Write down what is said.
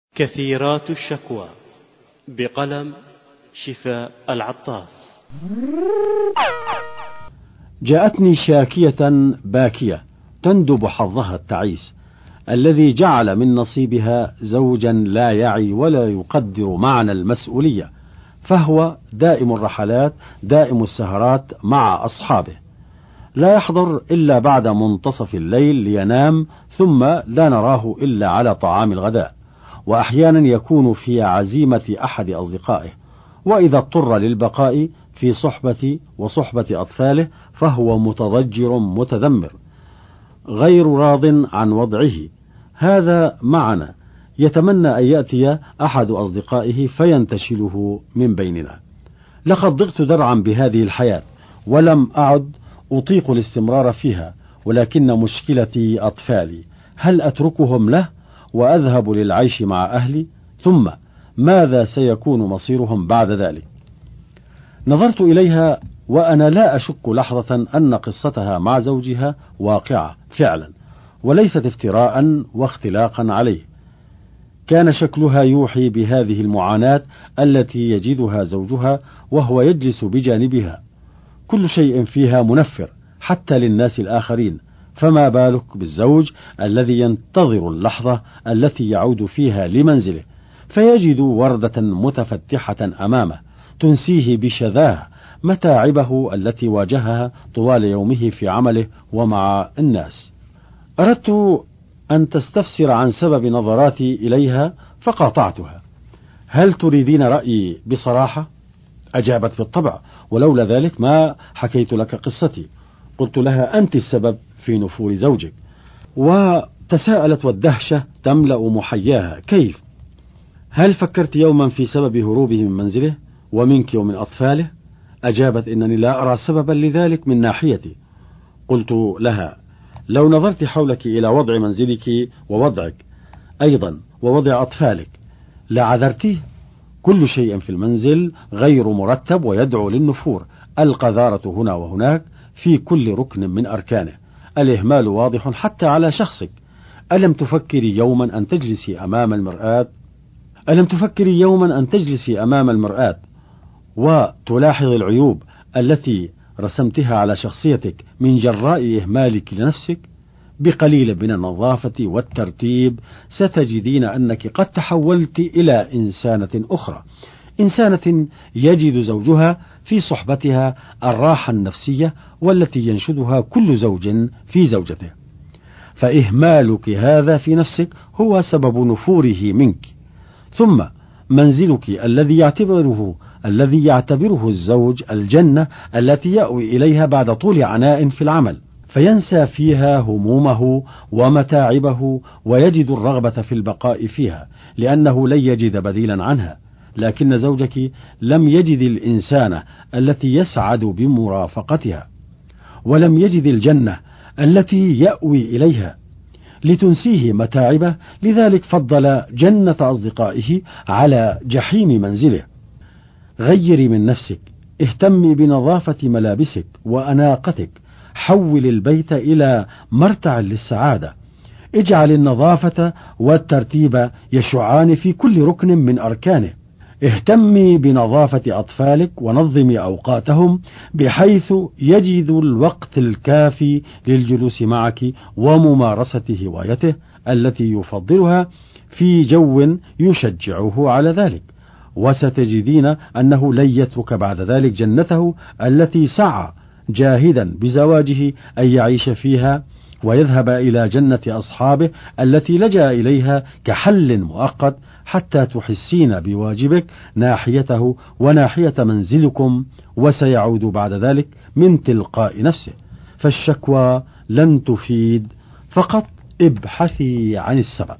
كثيرات الشكوى بقلم شفاء العطاس. جاءتني شاكية باكية تندب حظها التعيس الذي جعل من نصيبها زوجا لا يعي ولا يقدر معنى المسؤولية، فهو دائم الرحلات دائم السهرات مع أصحابه، لا يحضر إلا بعد منتصف الليل لينام، ثم لا نراه إلا على طعام الغداء، وأحيانا يكون في عزيمة أحد أصدقائه، وإذا اضطر للبقاء في صحبة وصحبة أطفاله فهو متضجر متذمر غير راض عن وضعه. هذا معنا يتمنى أن يأتي أحد أصدقائه فينتشله من بيننا. لقد ضغت درعا بهذه الحياة ولم أعد أطيق الاستمرار فيها، ولكن مشكلتي أطفالي، هل أتركهم له وأذهب للعيش مع أهلي؟ ثم ماذا سيكون مصيرهم بعد ذلك؟ نظرت إليها وأنا لا أشك لحظة أن قصتها مع زوجها واقعة فعلا وليست افتراء واختلاقا عليه. كان شكلها يوحي بهذه المعاناة التي يجدها زوجها وهو يجلس بجانبها، كل شيء فيها منفر حتى للناس الآخرين، فما بالك بالزوج الذي ينتظر اللحظة التي يعود فيها لمنزله فيجد وردة متفتحة أمامه تنسيه بشذاه متاعبه التي واجهها طوال يومه في عمله ومع الناس. أردت أن تستفسر عن سبب نظراتي إليها فقاطعتها. هل تريدين رأيي بصراحة؟ أجابت بالطبع، ولولا ذلك ما حكيت لك قصتي. قلت لها أنت السبب في نفور زوجك، وتساءلت والدهشة تملأ محياها. كيف؟ هل فكرت يوما في سبب هروبه من منزله ومنك ومن أطفاله؟ أجابت إنني لا أرى سببا لذلك من ناحيتي. قلت لها لو نظرت حولك إلى وضع منزلك ووضعك أيضا ووضع أطفالك لعذرتيه. كل شيء في المنزل غير مرتب ويدعو للنفور، القذارة هنا وهناك في كل ركن من أركانه، الإهمال واضح حتى على شخصك. ألم تفكري يوما أن تجلسي أمام المرآة وتلاحظ العيوب التي رسمتها على شخصيتك من جراء إهمالك لنفسك؟ بقليل من النظافة والترتيب ستجدين أنك قد تحولت إلى إنسانة أخرى، إنسانة يجد زوجها في صحبتها الراحة النفسية والتي ينشدها كل زوج في زوجته. فإهمالك هذا في نفسك هو سبب نفوره منك. ثم منزلك الذي يعتبره الزوج الجنة التي يأوي إليها بعد طول عناء في العمل، فينسى فيها همومه ومتاعبه ويجد الرغبة في البقاء فيها لأنه لن يجد بديلا عنها. لكن زوجك لم يجد الإنسانة التي يسعد بمرافقتها، ولم يجد الجنة التي يأوي إليها لتنسيه متاعبه، لذلك فضل جنة أصدقائه على جحيم منزله. غيري من نفسك، اهتمي بنظافة ملابسك وأناقتك، حول البيت إلى مرتع للسعادة، اجعل النظافة والترتيب يشعان في كل ركن من أركانه. اهتمي بنظافة أطفالك ونظمي أوقاتهم بحيث يجدوا الوقت الكافي للجلوس معك وممارسة هوايته التي يفضلها في جو يشجعه على ذلك، وستجدين أنه لن يترك بعد ذلك جنته التي سعى جاهدا بزواجه أن يعيش فيها ويذهب إلى جنة أصحابه التي لجأ إليها كحل مؤقت حتى تحسين بواجبك ناحيته وناحية منزلكم، وسيعود بعد ذلك من تلقاء نفسه. فالشكوى لن تفيد، فقط ابحثي عن السبب.